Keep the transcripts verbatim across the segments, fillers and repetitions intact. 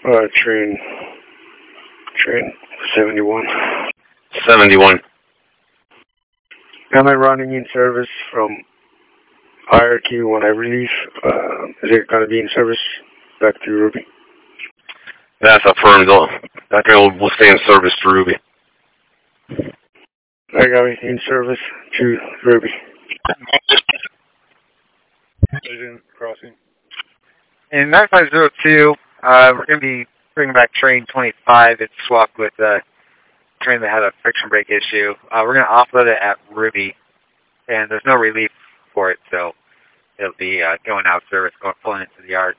Uh, train, train seventy-one. seventy-one. Am I running in service from I R Q when I release? Uh, is it going to be in service back to Ruby? That's affirmed. That train will, will stay in service to Ruby. I got it in service to Ruby. Vision crossing. In nine five zero two, uh, we're going to be bringing back train twenty-five. It's swapped with a train that had a friction brake issue. Uh, we're going to offload it at Ruby, and there's no relief for it, so it'll be uh, going out of service, going pulling into the yard.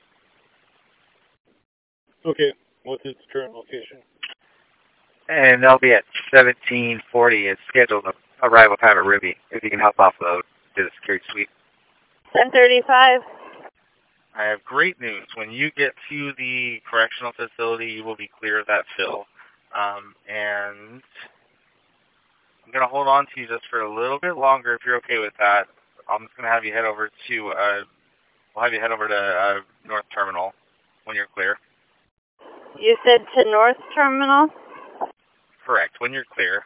Okay, what's its current location? And they'll be at seventeen forty. It's scheduled arrival time at Ruby, if you can help offload to the security suite. ten thirty-five. I have great news. When you get to the correctional facility, you will be clear of that fill. Um, and I'm going to hold on to you just for a little bit longer if you're okay with that. I'm just going to have you head over to, uh, we'll have you head over to uh, North Terminal when you're clear. You said to North Terminal? Correct, when you're clear.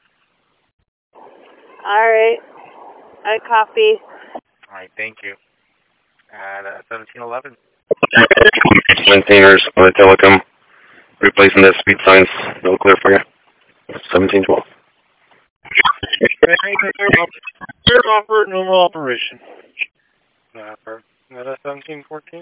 All right. I copy. All right, thank you. At uh, seventeen eleven. Maintainers on the telecom, replacing the speed signs. No clear for you. seventeen twelve. Clear offer, normal operation. Napper. At seventeen fourteen.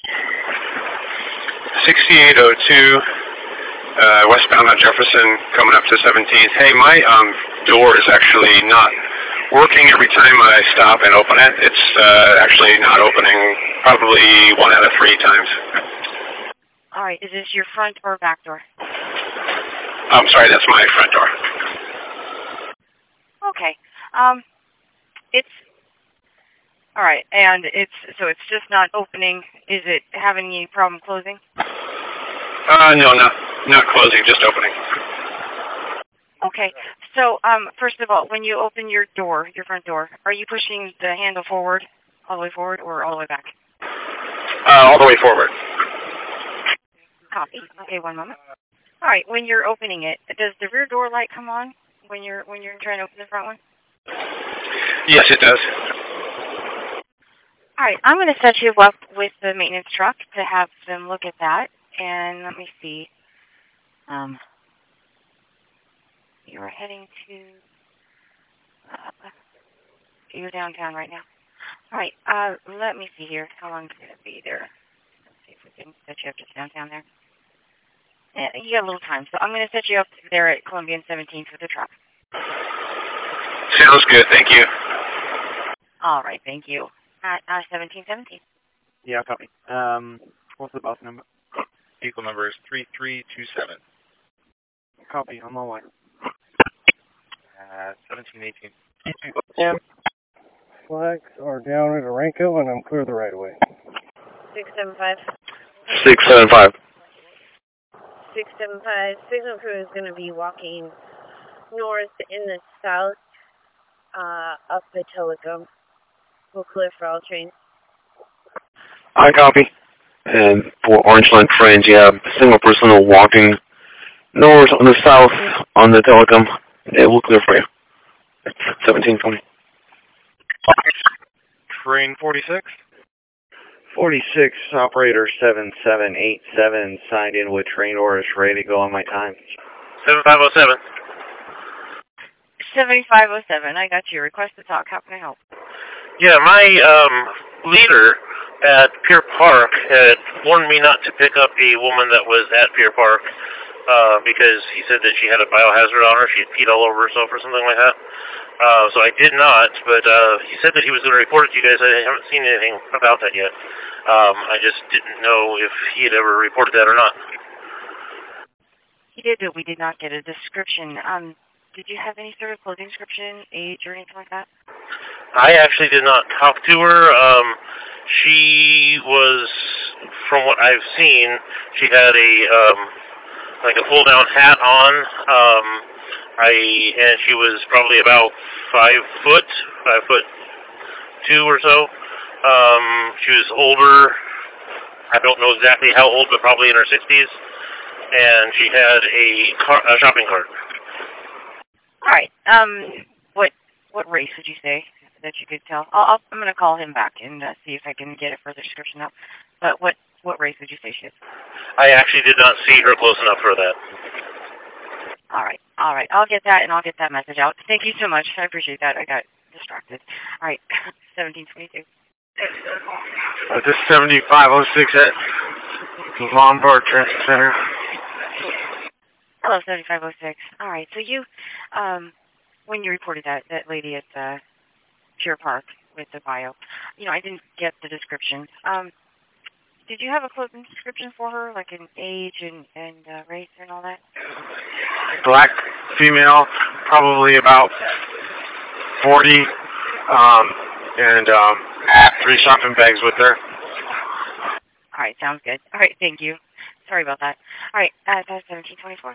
sixty-eight oh two, uh, westbound on Jefferson, coming up to seventeenth. Hey, my um, door is actually not working every time I stop and open it. It's uh, actually not opening probably one out of three times. All right, is this your front or back door? I'm sorry, that's my front door. Okay. Um, it's all right, and it's so it's just not opening. Is it having any problem closing? Uh, no, not not closing, just opening. Okay. So, um, first of all, when you open your door, your front door, are you pushing the handle forward, all the way forward, or all the way back? Uh, all the way forward. Copy. Okay, one moment. All right. When you're opening it, does the rear door light come on when you're when you're trying to open the front one? Yes, it does. All right. I'm going to set you up with the maintenance truck to have them look at that, and let me see. Um. You're heading to, uh, you're downtown right now. All right, uh, let me see here. How long is it going to be there? Let's see if we can set you up just downtown there. Yeah, you got a little time, so I'm going to set you up there at Columbia and seventeenth with the truck. Sounds good, thank you. All right, thank you. At uh, seventeen seventeen. Yeah, copy. Um, what's the bus number? Vehicle number is three three two seven. Copy, on my way. Uh, seventeen eighteen. Yeah. Flags are down at Aranco, and I'm clear the right way. six seven five. six seven five. six seven five. Signal crew is going to be walking north in the south uh, up the telecom. We'll clear for all trains. I copy. And for Orange Line trains, you have a single person walking north on the south on the telecom. It will clear for you. seventeen twenty. Train forty-six. forty-six, operator seven seven eight seven, signed in with train orders, ready to go on my time. seven five oh seven. seventy-five oh seven. I got you. Request to talk. How can I help? Yeah, my um, leader at Pier Park had warned me not to pick up a woman that was at Pier Park uh, because he said that she had a biohazard on her. She had peed all over herself or something like that. Uh, so I did not, but uh, he said that he was going to report it to you guys. I haven't seen anything about that yet. Um, I just didn't know if he had ever reported that or not. He did, but we did not get a description. Um, did you have any sort of clothing description, age, or anything like that? I actually did not talk to her. Um, she was, from what I've seen, she had a um, like a pull-down hat on. Um, I and she was probably about five foot, five foot two or so. Um, she was older. I don't know exactly how old, but probably in her sixties. And she had a, car, a shopping cart. All right. Um, what what race would you say that you could tell? I'll, I'll, I'm going to call him back and uh, see if I can get a further description up. But what what race would you say she is? I actually did not see her close enough for that. All right. All right. I'll get that, and I'll get that message out. Thank you so much. I appreciate that. I got distracted. All right. seventeen twenty-two. Uh, this is seventy-five oh six at Lombard Transit Center. Hello, seventy-five oh six. All right. So you, um, when you reported that, that lady at uh, Pier Park with the bio, you know, I didn't get the description. Um, did you have a clothing description for her, like an age and, and uh, race and all that? Black female, probably about forty, um, and um, three shopping bags with her. All right, sounds good. All right, thank you. Sorry about that. All right, uh, that's seventeen twenty-four.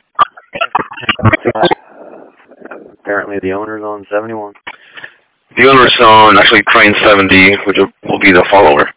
Apparently the owner's on seventy-one. The owner's on actually train seventy, which will be the follower.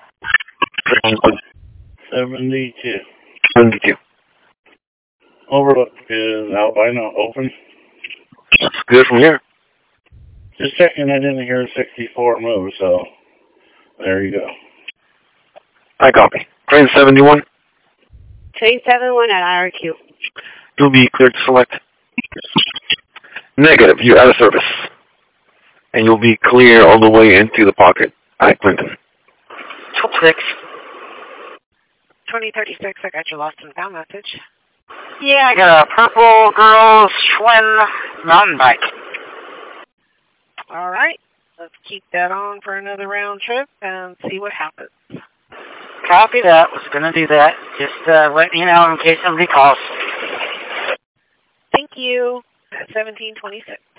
seventy-two. seventy-two. Overlook is albino open. That's good from here. Just checking, I didn't hear sixty-four move, so there you go. I copy. Train seventy-one. Train seventy-one at I R Q. You'll be cleared to select. Negative, you're out of service. And you'll be clear all the way into the pocket at Clinton. six. twenty thirty-six, I got your lost and found message. Yeah, I got a purple girl Schwinn mountain bike. All right, let's keep that on for another round trip and see what happens. Copy that. Was going to do that. Just uh, let me know in case somebody calls. Thank you. seventeen twenty-six.